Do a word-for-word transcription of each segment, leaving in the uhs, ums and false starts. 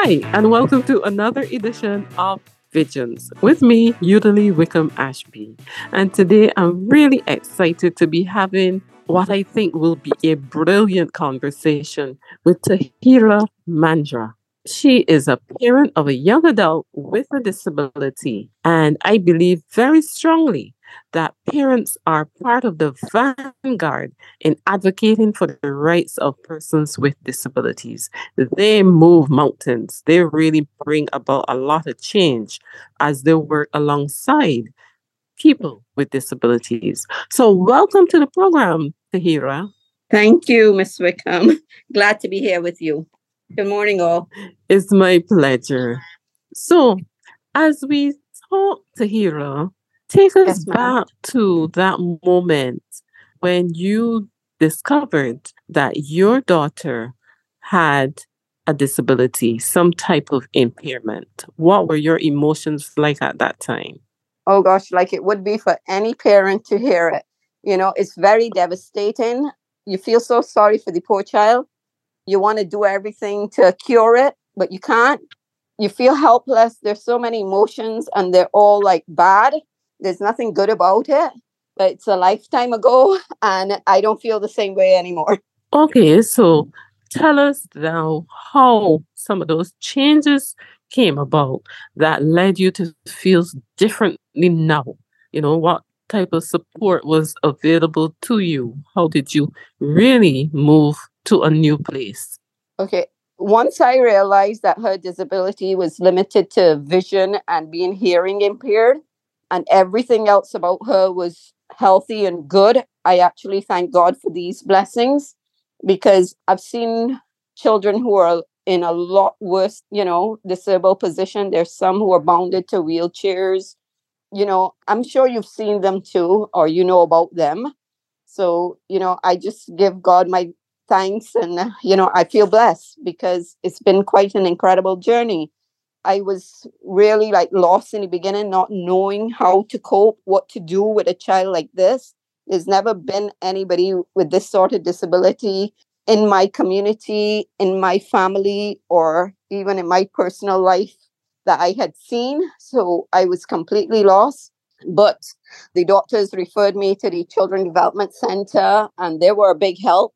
Hi, and welcome to another edition of Visions with me, Udally Wickham Ashby. And today I'm really excited to be having what I think will be a brilliant conversation with Tahira Mandra. She is a parent of a young adult with a disability, and I believe very strongly that parents are part of the vanguard in advocating for the rights of persons with disabilities. They move mountains. They really bring about a lot of change as they work alongside people with disabilities. So, welcome to the program, Tahira. Thank you, Miss Wickham. Glad to be here with you. Good morning, all. It's my pleasure. So, as we talk, Tahira, take us Yes, ma'am. back to that moment when you discovered that your daughter had a disability, some type of impairment. What were your emotions like at that time? Oh gosh, like it would be for any parent to hear it. You know, it's very devastating. You feel so sorry for the poor child. You want to do everything to cure it, but you can't. You feel helpless. There's so many emotions and they're all like bad. There's nothing good about it. But it's a lifetime ago and I don't feel the same way anymore. Okay, so tell us now how some of those changes came about that led you to feel differently now. You know, what type of support was available to you? How did you really move to a new place? Okay. Once I realized that her disability was limited to vision and being hearing impaired, and everything else about her was healthy and good, I actually thank God for these blessings because I've seen children who are in a lot worse, you know, disabled position. There's some who are bounded to wheelchairs. You know, I'm sure you've seen them too, or you know about them. So, you know, I just give God my thanks and, uh, you know, I feel blessed because it's been quite an incredible journey. I was really like lost in the beginning, not knowing how to cope, what to do with a child like this. There's never been anybody with this sort of disability in my community, in my family, or even in my personal life that I had seen. So I was completely lost. But the doctors referred me to the Children Development Center, and they were a big help.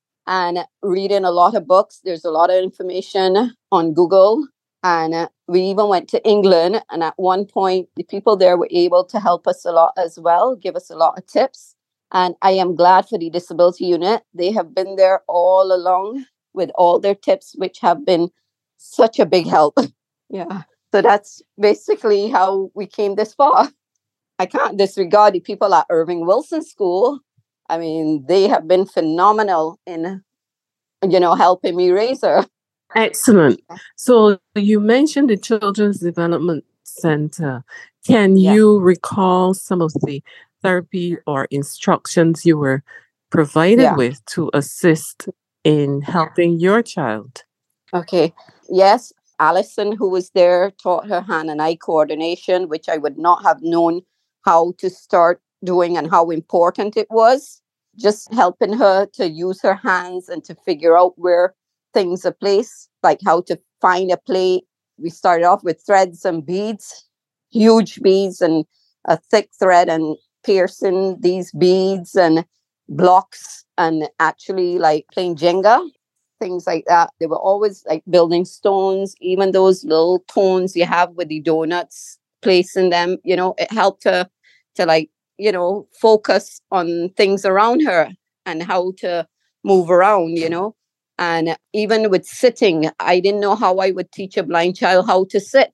And reading a lot of books, there's a lot of information on Google. And uh, we even went to England. And at one point, the people there were able to help us a lot as well, give us a lot of tips. And I am glad for the disability unit. They have been there all along with all their tips, which have been such a big help. Yeah. So that's basically how we came this far. I can't disregard the people at Irving Wilson School. I mean, they have been phenomenal in, you know, helping me raise her. Excellent. So you mentioned the Children's Development Center. Can Yeah. you recall some of the therapy or instructions you were provided Yeah. with to assist in helping your child? Okay. Yes. Allison, who was there, taught her hand and eye coordination, which I would not have known how to start doing and how important it was. Just helping her to use her hands and to figure out where things are placed, like how to find a plate. We started off with threads and beads, huge beads and a thick thread, and piercing these beads and blocks, and actually like playing Jenga, things like that. They were always like building stones, even those little cones you have with the donuts, placing them, you know, it helped her to like, you know, focus on things around her and how to move around, you know. And even with sitting, I didn't know how I would teach a blind child how to sit.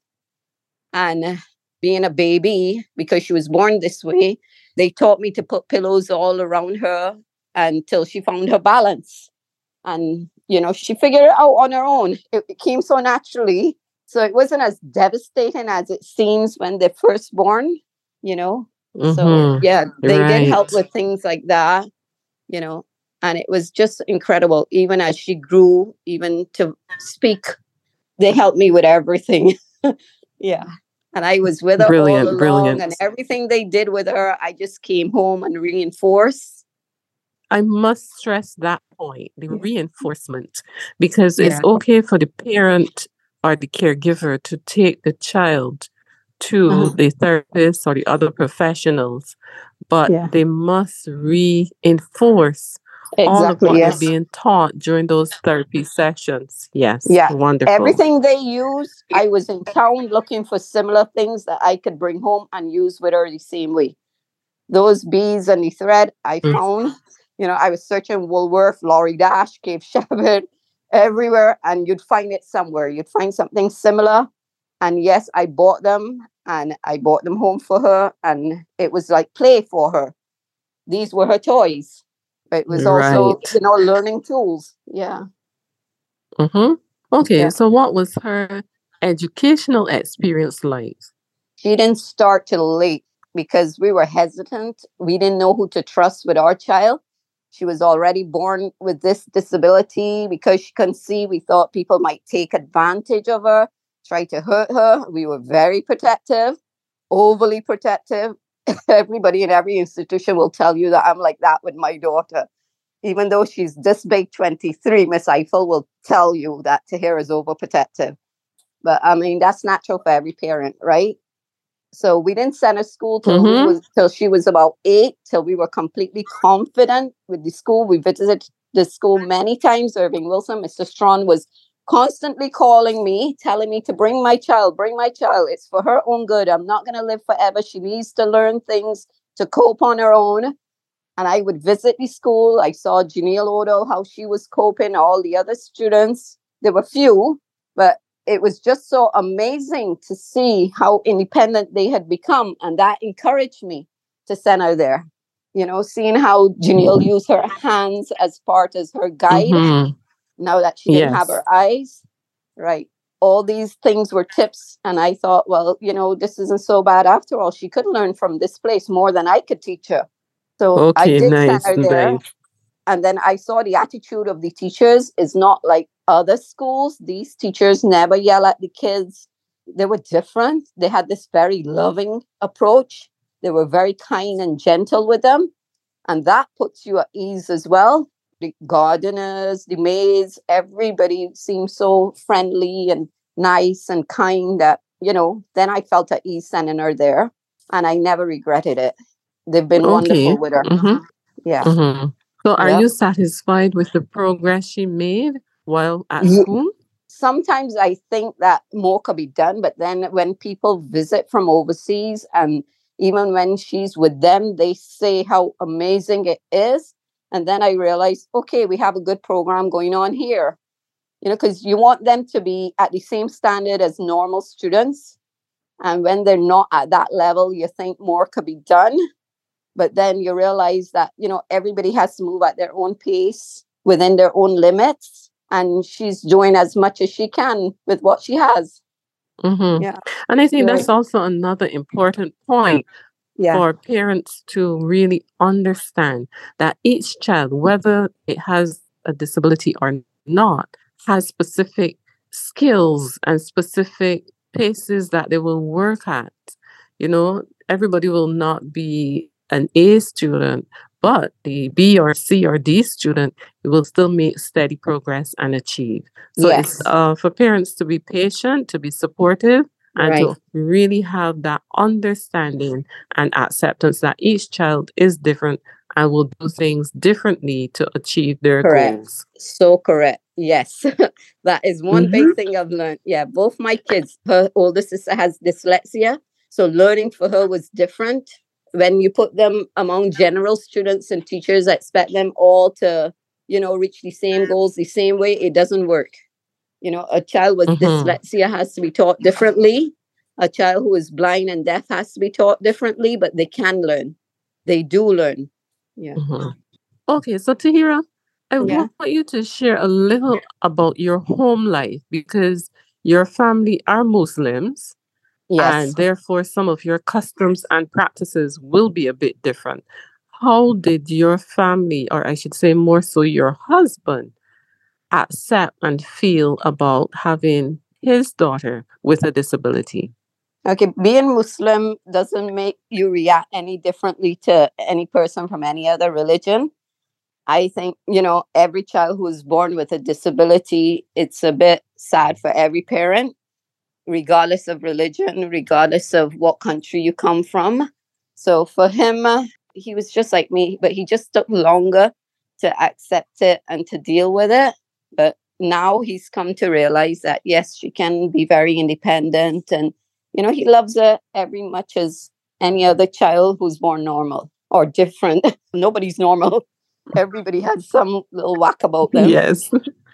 And being a baby, because she was born this way, they taught me to put pillows all around her until she found her balance. And, you know, she figured it out on her own. It, it came so naturally. So it wasn't as devastating as it seems when they're first born, you know. Mm-hmm. So, yeah, they Right. did help with things like that, you know. And it was just incredible. Even as she grew, even to speak, they helped me with everything. Yeah. And I was with her all Brilliant, along, brilliant. and everything they did with her, I just came home and reinforced. I must stress that point, the Yeah. reinforcement, because it's Yeah. okay for the parent or the caregiver to take the child to Uh-huh. the therapist or the other professionals, but Yeah. they must reinforce all of Exactly. what they're Yes. being taught during those therapy sessions. Yes, Yeah. wonderful. Everything they use, I was in town looking for similar things that I could bring home and use with her the same way. Those beads and the thread I Mm. found, you know, I was searching Woolworth, Laurie Dash, Cape Shepherd, everywhere, and you'd find it somewhere. You'd find something similar. And yes, I bought them and I bought them home for her. And it was like play for her. These were her toys. But it was also, Right. you know, learning tools. Yeah. Mm-hmm. Okay, Yeah. so what was her educational experience like? She didn't start till late because we were hesitant. We didn't know who to trust with our child. She was already born with this disability. Because she couldn't see, we thought people might take advantage of her, try to hurt her. We were very protective, overly protective. Everybody in every institution will tell you that I'm like that with my daughter. Even though she's this big, twenty-three, Miss Eiffel will tell you that Tahira is overprotective. But I mean, that's natural for every parent, right? So we didn't send her to school till we Mm-hmm. was till she was about eight, till we were completely confident with the school. We visited the school many times. Irving Wilson, Mister Strawn was constantly calling me, telling me to bring my child, bring my child. It's for her own good. I'm not going to live forever. She needs to learn things to cope on her own. And I would visit the school. I saw Janelle Odo, how she was coping, all the other students. There were few, but it was just so amazing to see how independent they had become. And that encouraged me to send her there. You know, seeing how Janelle used her hands as part as her guide, Mm-hmm. now that she didn't have Yes. her eyes. Right. All these things were tips. And I thought, well, you know, this isn't so bad after all. She could learn from this place more than I could teach her. So I Okay, did send nice, her there. nice. And then I saw the attitude of the teachers is not like other schools. These teachers never yell at the kids. They were different. They had this very loving approach. They were very kind and gentle with them. And that puts you at ease as well. The gardeners, the maids, everybody seemed so friendly and nice and kind that, you know, then I felt at ease sending her there. And I never regretted it. They've been Okay. wonderful with her. Mm-hmm. Yeah. Mm-hmm. So are Yep. you satisfied with the progress she made while at Ye- school? Sometimes I think that more could be done, but then when people visit from overseas and even when she's with them, they say how amazing it is. And then I realize, okay, we have a good program going on here. You know, because you want them to be at the same standard as normal students. And when they're not at that level, you think more could be done. But then you realize that, you know, everybody has to move at their own pace within their own limits. And she's doing as much as she can with what she has. Mm-hmm. Yeah. And I think Right. that's also another important point Yeah. for parents to really understand that each child, whether it has a disability or not, has specific skills and specific paces that they will work at. You know, everybody will not be an A student, but the B or C or D student will still make steady progress and achieve. So it's Yes. uh, for parents to be patient, to be supportive, and Right. to really have that understanding and acceptance that each child is different and will do things differently to achieve their Correct. goals. So correct. Yes. That is one Mm-hmm. big thing I've learned. Yeah. Both my kids, her older sister has dyslexia. So learning for her was different. When you put them among general students and teachers, expect them all to, you know, reach the same goals the same way. It doesn't work. You know, a child with Mm-hmm. dyslexia has to be taught differently. A child who is blind and deaf has to be taught differently, but they can learn. They do learn. Yeah. Mm-hmm. Okay, so Tahira, I Yeah. want you to share a little about your home life because your family are Muslims Yes. and therefore some of your customs and practices will be a bit different. How did your family, or I should say more so your husband, accept and feel about having his daughter with a disability? Okay, being Muslim doesn't make you react any differently to any person from any other religion. I think, you know, every child who is born with a disability, it's a bit sad for every parent. regardless of religion, regardless of what country you come from. So for him, uh, he was just like me, but he just took longer to accept it and to deal with it. But now he's come to realize that, yes, she can be very independent. And, you know, he loves her every much as any other child who's born normal or different. Nobody's normal. Everybody has some little whack about them. Yes.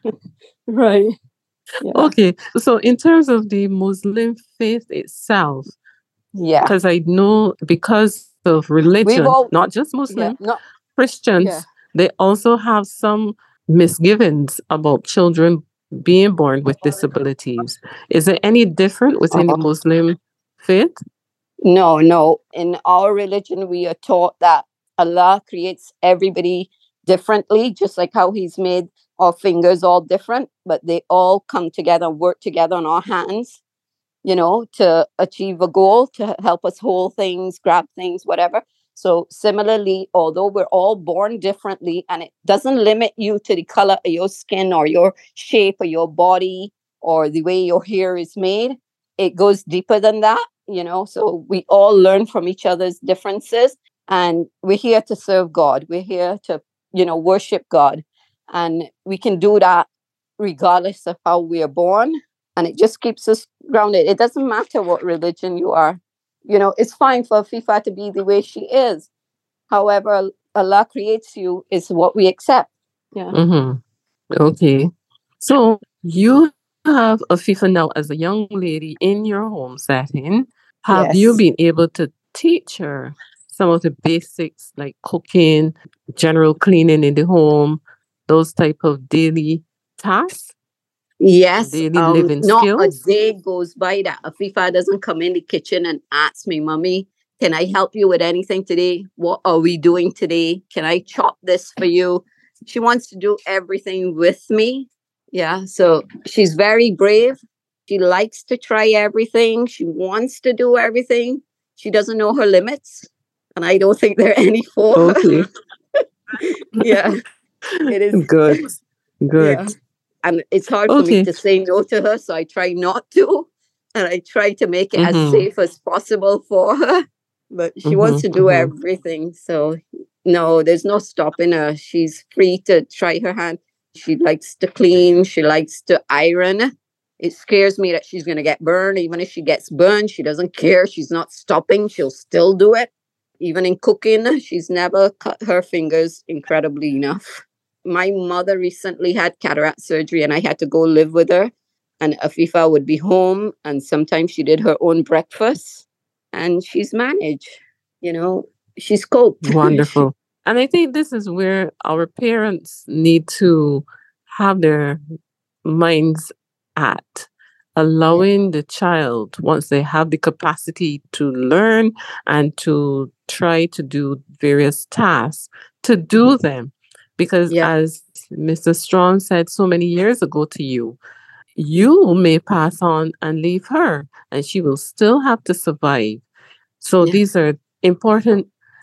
Right. Yeah. Okay. So in terms of the Muslim faith itself, Yeah. because I know because of religion, all- not just Yeah. Muslim, No. Christians, Yeah. they also have some misgivings about children being born with disabilities. Is it any different within the Uh-huh. Muslim faith? No, no. In our religion, we are taught that Allah creates everybody differently, just like how He's made our fingers all different, but they all come together and work together on our hands, you know, to achieve a goal, to help us hold things, grab things, whatever. So similarly, although we're all born differently, and it doesn't limit you to the color of your skin or your shape or your body or the way your hair is made, it goes deeper than that, you know. So we all learn from each other's differences, and we're here to serve God. We're here to, you know, worship God. And we can do that regardless of how we are born. And it just keeps us grounded. It doesn't matter what religion you are. You know, it's fine for Fifa to be the way she is. However, Allah creates you is what we accept. Yeah. Mm-hmm. Okay. So you have Afifa now as a young lady in your home setting. Have you Yes. been able to teach her some of the basics like cooking, general cleaning in the home, those type of daily tasks, Yes. daily Um, living not a skills? day goes by that Afifa doesn't come in the kitchen and ask me, Mommy, can I help you with anything today? What are we doing today? Can I chop this for you? She wants to do everything with me. Yeah. So she's very brave. She likes to try everything. She wants to do everything. She doesn't know her limits. And I don't think there are any for her. Okay. Yeah. It is Good. Good. Yeah. And it's hard for me Okay. to say no to her, so I try not to. And I try to make it as Mhm. safe as possible for her. But she wants Mhm. to do Mhm. everything. So, no, there's no stopping her. She's free to try her hand. She likes to clean, she likes to iron. It scares me that she's going to get burned. Even if she gets burned, she doesn't care. She's not stopping. She'll still do it. Even in cooking, she's never cut her fingers incredibly enough. My mother recently had cataract surgery and I had to go live with her. And Afifa would be home and sometimes she did her own breakfast and she's managed, you know, she's coped. Wonderful. And I think this is where our parents need to have their minds at, allowing the child, once they have the capacity to learn and to try to do various tasks, to do them. Because Yeah. as Mister Strong said so many years ago to you, you may pass on and leave her, and she will still have to survive. So Yeah. these are important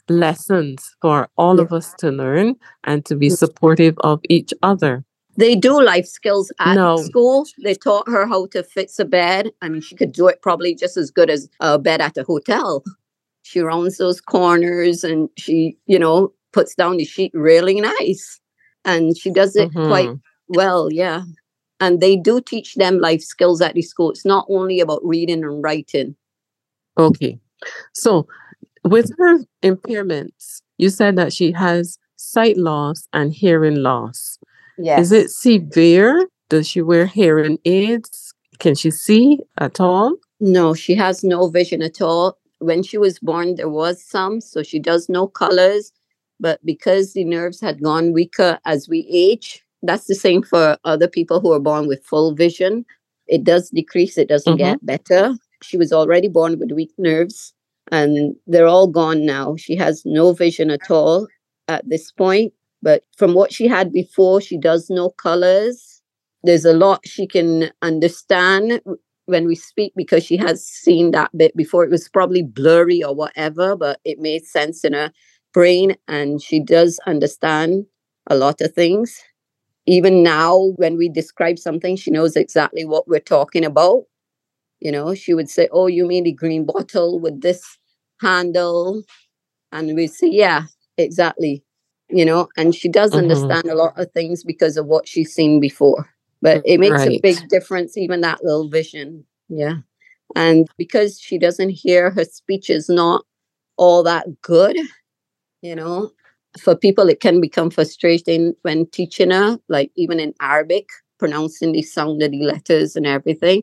lessons for all Yeah. of us to learn and to be supportive of each other. They do life skills at No. school. They taught her how to fix a bed. I mean, she could do it probably just as good as a bed at a hotel. She rounds those corners and she, you know, puts down the sheet really nice. And she does it Mhm. quite well, yeah. And they do teach them life skills at the school. It's not only about reading and writing. Okay. So with her impairments, you said that she has sight loss and hearing loss. Yes. Is it severe? Does she wear hearing aids? Can she see at all? No, she has no vision at all. When she was born, there was some, so she does know colors. But because the nerves had gone weaker as we age, that's the same for other people who are born with full vision. It does decrease, it doesn't Mhm. get better. She was already born with weak nerves, and they're all gone now. She has no vision at all at this point. But from what she had before, she does know colors. There's a lot she can understand when we speak because she has seen that bit before. It was probably blurry or whatever, but it made sense in her brain and she does understand a lot of things. Even now, when we describe something, she knows exactly what we're talking about. You know, she would say, "Oh, you mean the green bottle with this handle?" And we'd say, "Yeah, exactly." You know, and she does Mm-hmm. understand a lot of things because of what she's seen before. But it makes a big Right. difference, even that little vision. Yeah. And because she doesn't hear, her speech is not all that good, you know. For people, it can become frustrating when teaching her, like even in Arabic, pronouncing the sound of the letters and everything.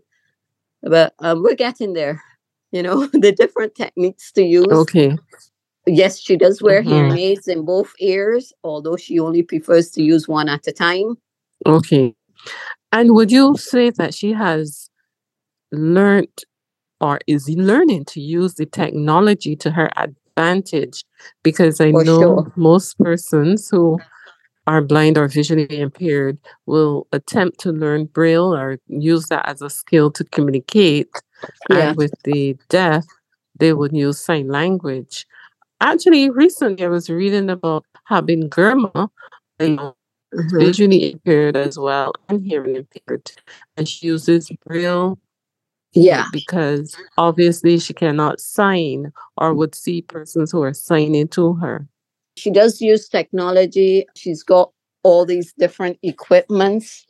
But um, we're getting there, you know, the different techniques to use. Okay. Yes, she does wear Mm-hmm. hearing aids in both ears, although she only prefers to use one at a time. Okay. And would you say that she has learned or is learning to use the technology to her advantage? Because I For know sure. most persons who are blind or visually impaired will attempt to learn Braille or use that as a skill to communicate. Yeah. And with the deaf, they would use sign language. Actually, recently I was reading about having grandma, you know, Uh-huh. visually impaired as well and hearing impaired. And she uses Braille uh, Yeah. because obviously she cannot sign or would see persons who are signing to her. She does use technology. She's got all these different equipments.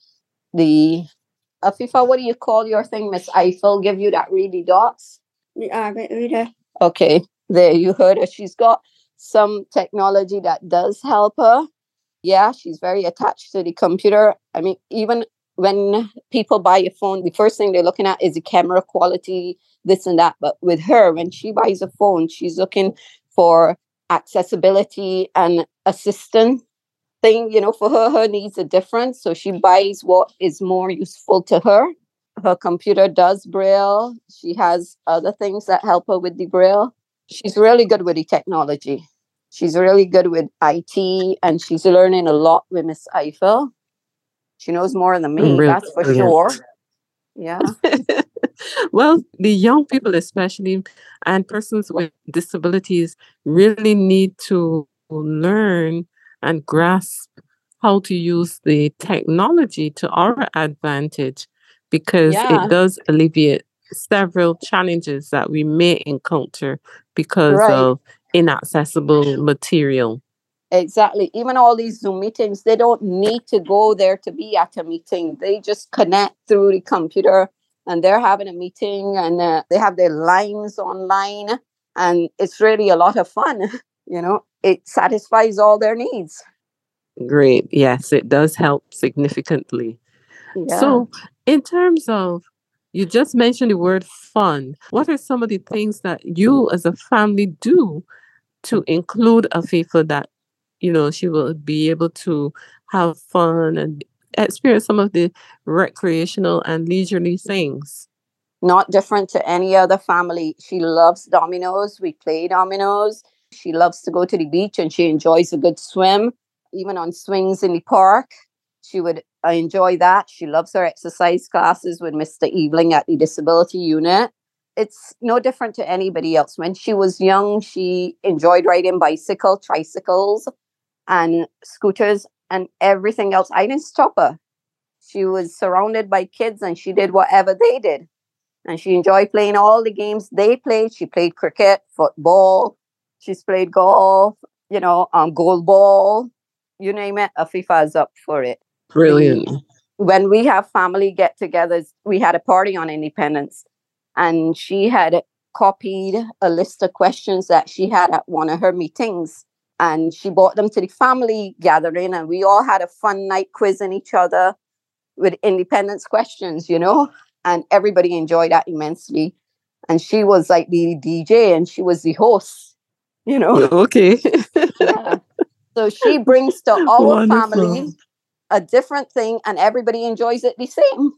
The Afifa, what do you call your thing, Miss Eiffel? Give you that ready dots? The Arabic reader. Okay, there you heard her. She's got some technology that does help her. Yeah, she's very attached to the computer. I mean, even when people buy a phone, the first thing they're looking at is the camera quality, this and that. But with her, when she buys a phone, she's looking for accessibility and assistance thing. You know, for her, her needs are different. So she buys what is more useful to her. Her computer does Braille. She has other things that help her with the Braille. She's really good with the technology. She's really good with I T, and she's learning a lot with Miss Eiffel. She knows more than me, that's for Brilliant. sure. Yeah. Well, the young people, especially, and persons with disabilities, really need to learn and grasp how to use the technology to our advantage because it Yeah. does alleviate several challenges that we may encounter because Right. of inaccessible material. Exactly. Even all these Zoom meetings, they don't need to go there to be at a meeting. They just connect through the computer and they're having a meeting and uh, they have their lines online. And it's really a lot of fun. You know, it satisfies all their needs. Great. Yes, it does help significantly. Yeah. So, in terms of, you just mentioned the word fun. What are some of the things that you as a family do to include Afifa that, you know, she will be able to have fun and experience some of the recreational and leisurely things? Not different to any other family. She loves dominoes. We play dominoes. She loves to go to the beach and she enjoys a good swim, even on swings in the park. She would uh, enjoy that. She loves her exercise classes with Mister Eveling at the disability unit. It's no different to anybody else. When she was young, she enjoyed riding bicycle, tricycles, and scooters and everything else. I didn't stop her. She was surrounded by kids and she did whatever they did, and she enjoyed playing all the games they played. She played cricket, football, she's played golf, you know, um, goal ball, you name it. Afifa is up for it. The Brilliant. When we have family get-togethers, we had a party on Independence, and she had copied a list of questions that she had at one of her meetings, and she brought them to the family gathering, and we all had a fun night quizzing each other with independence questions, you know, and everybody enjoyed that immensely. And she was like the D J and she was the host, you know. Okay. Yeah. So she brings to our Wonderful. family a different thing and everybody enjoys it the same.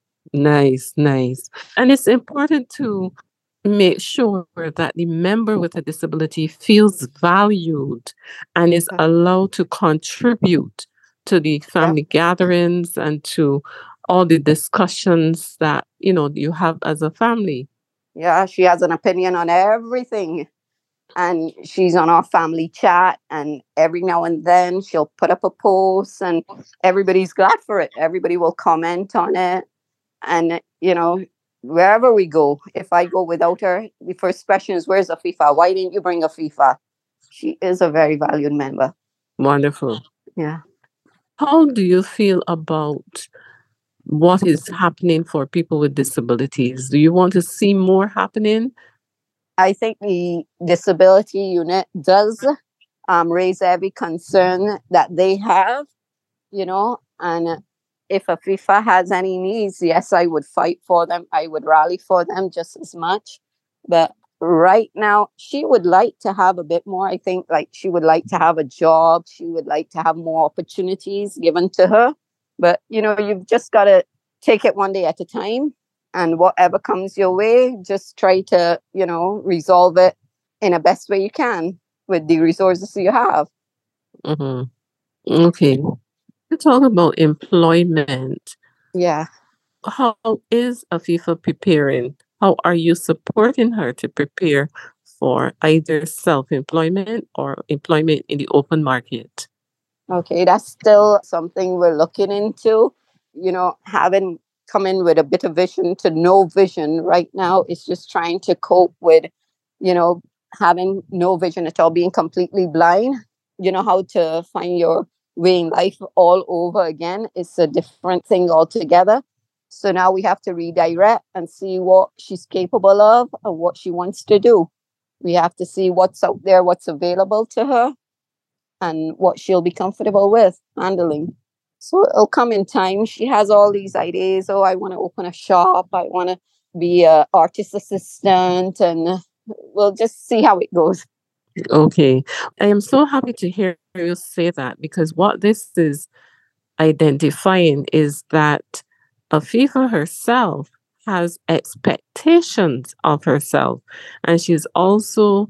Nice, nice. And it's important to make sure that the member with a disability feels valued and is allowed to contribute to the Yep. family gatherings and to all the discussions that, you know, you have as a family. Yeah, she has an opinion on everything. And she's on our family chat. And every now and then she'll put up a post and everybody's glad for it. Everybody will comment on it. And, you know, Wherever we go, if I go without her, the first question is, where's Afifa? Why didn't you bring Afifa? She is a very valued member. Wonderful. Yeah. How do you feel about what is happening for people with disabilities? Do you want to see more happening? I think the disability unit does um, raise every concern that they have, you know, and if Afifa has any needs, yes, I would fight for them. I would rally for them just as much. But right now, she would like to have a bit more. I think like she would like to have a job. She would like to have more opportunities given to her. But, you know, you've just got to take it one day at a time. And whatever comes your way, just try to, you know, resolve it in the best way you can with the resources you have. Mm-hmm. Okay. To talk about employment. Yeah. How is Afifa preparing? How are you supporting her to prepare for either self-employment or employment in the open market? Okay, that's still something we're looking into. You know, having come in with a bit of vision to no vision right now is just trying to cope with, you know, having no vision at all, being completely blind. You know, how to find your way in life all over again. It's a different thing altogether. So now we have to redirect and see what she's capable of and what she wants to do. We have to see what's out there, what's available to her, and what she'll be comfortable with handling. So it'll come in time. She has all these ideas. Oh, I want to open a shop. I want to be a artist assistant, and we'll just see how it goes. Okay. I am so happy to hear you say that, because what this is identifying is that Afifa herself has expectations of herself, and she's also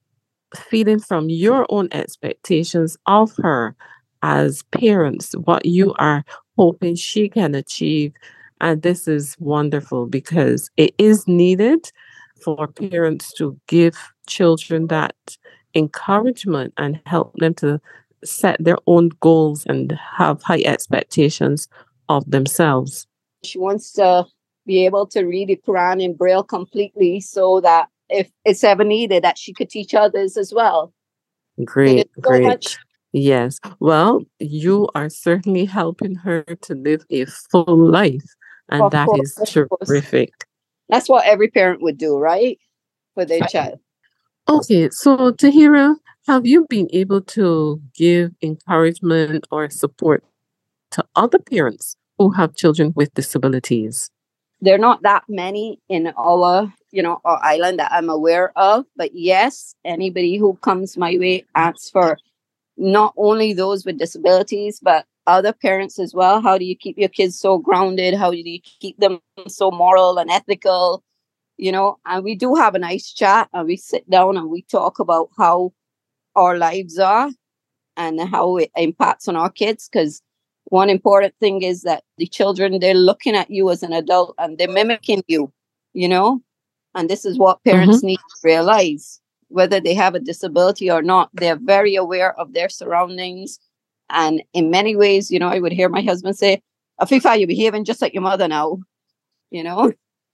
feeding from your own expectations of her as parents, what you are hoping she can achieve. And this is wonderful because it is needed for parents to give children that encouragement and help them to set their own goals and have high expectations of themselves. She wants to be able to read the Quran in Braille completely so that if it's ever needed, that she could teach others as well. Great, so great. much- Yes. Well, you are certainly helping her to live a full life, and Of that course, is of course. terrific. That's what every parent would do, right? For their child. Okay, so Tahira, have you been able to give encouragement or support to other parents who have children with disabilities? There are not that many in our, you know, our island that I'm aware of. But yes, anybody who comes my way asks for not only those with disabilities, but other parents as well. How do you keep your kids so grounded? How do you keep them so moral and ethical? You know, and we do have a nice chat and we sit down and we talk about how our lives are and how it impacts on our kids. Because one important thing is that the children, they're looking at you as an adult and they're mimicking you, you know, and this is what parents Mm-hmm. need to realize. Whether they have a disability or not, they're very aware of their surroundings. And in many ways, you know, I would hear my husband say, Afifa, you're behaving just like your mother now, you know.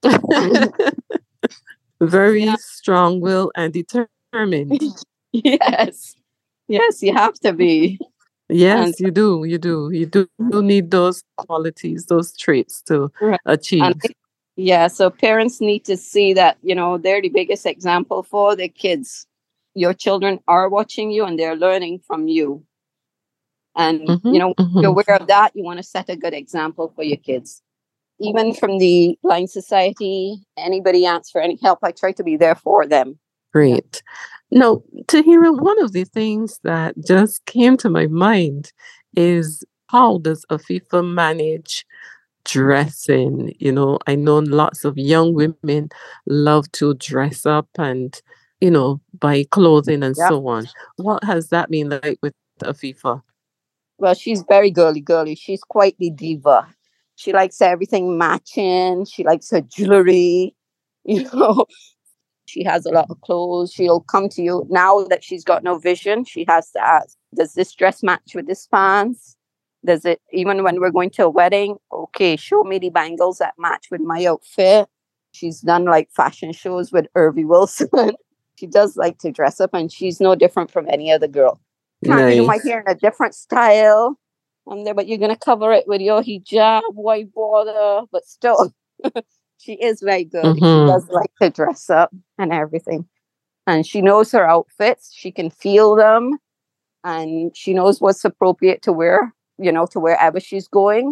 Very Yeah. strong will and determined. Yes. Yes, you have to be. Yes, And you do. You do. You do need those qualities, those traits to Right. achieve. And I- yeah, so parents need to see that, you know, they're the biggest example for their kids. Your children are watching you and they're learning from you. And, Mhm, you know, if mhm. you're aware of that, you want to set a good example for your kids. Even from the Blind Society, anybody asks for any help, I try to be there for them. Great. Now, Tahira, one of the things that just came to my mind is, how does Afifa manage dressing? You know, I know lots of young women love to dress up and, you know, buy clothing and Yeah. so on. What has that been like with Afifa? Well, she's very girly, girly. She's quite the diva. She likes everything matching. She likes her jewelry. You know, she has a lot of clothes. She'll come to you now that she's got no vision. She has to ask, does this dress match with this pants? Does it, even when we're going to a wedding? Okay, show me the bangles that match with my outfit. She's done like fashion shows with Irvy Wilson. She does like to dress up, and she's no different from any other girl. Can't you do my Nice. hair in a different style? Um, there, but you're gonna cover it with your hijab, white border, but still, she is very good. She Mm-hmm. does like to dress up and everything, and she knows her outfits. She can feel them, and she knows what's appropriate to wear. You know, to wherever she's going.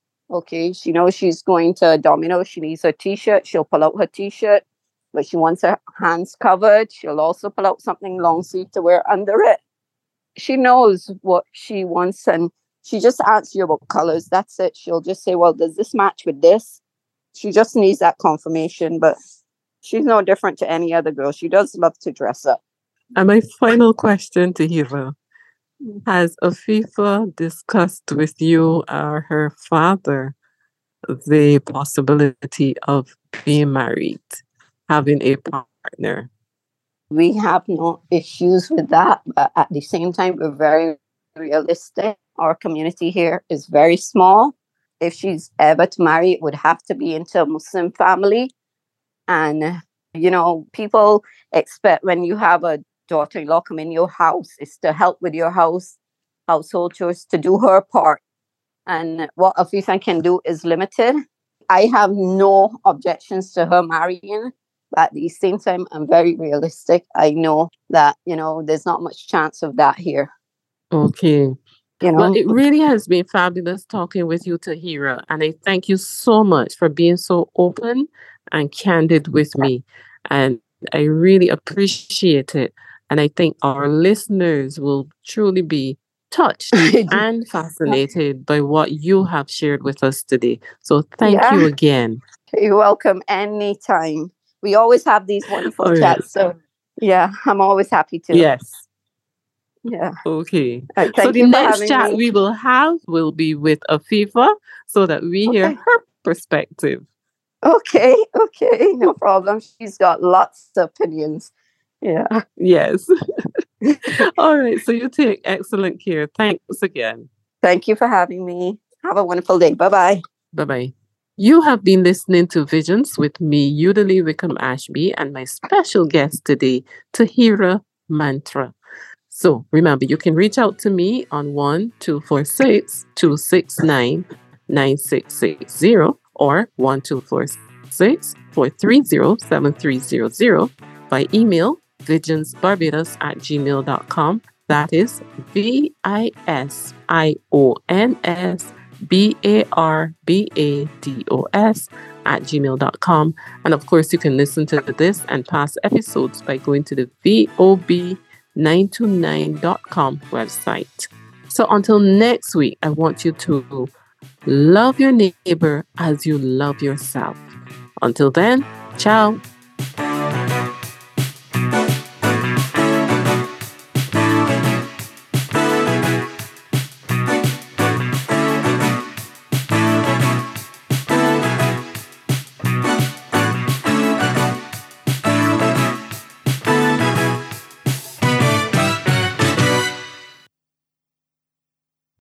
Okay, she knows she's going to Domino. She needs her t-shirt. She'll pull out her t-shirt, but she wants her hands covered. She'll also pull out something long sleeve to wear under it. She knows what she wants, and she just asks you about colors. That's it. She'll just say, well, does this match with this? She just needs that confirmation, but she's no different to any other girl. She does love to dress up. And my final question to Hira. Has Afifa discussed with you or her father the possibility of being married, having a partner? We have no issues with that, but at the same time, we're very realistic. Our community here is very small. If she's ever to marry, it would have to be into a Muslim family. And, you know, people expect when you have a daughter-in-law come in your house is to help with your house, household chores, to do her part. And what Afifa can do is limited. I have no objections to her marrying, but at the same time, I'm very realistic. I know that, you know, there's not much chance of that here. Okay. You Well, know, it really has been fabulous talking with you, Tahira. And I thank you so much for being so open and candid with me. And I really appreciate it. And I think our listeners will truly be touched and fascinated by what you have shared with us today. So thank Yeah. you again. You're welcome anytime. We always have these wonderful All right. chats. So, yeah, I'm always happy to. Yes. Yeah. Okay. Uh, thank So the you for next having chat me. we will have will be with Afifa so that we hear Okay. her perspective. Okay, okay, no problem. She's got lots of opinions. Yeah. Yes. All right. So you take excellent care. Thanks again. Thank you for having me. Have a wonderful day. Bye-bye. Bye-bye. You have been listening to Visions with me, Udali Wickham Ashby, and my special guest today, Tahira Mantra. So remember, you can reach out to me on one two four six, two six nine, nine six six zero or one two four six, four three zero, seven three zero zero by email visionsbarbados at gmail dot com. That is V I S I O N S B A R B A D O S at gmail dot com. And of course, you can listen to this and past episodes by going to the V O B nine two nine dot com website. So until next week, I want you to love your neighbor as you love yourself. Until then, ciao.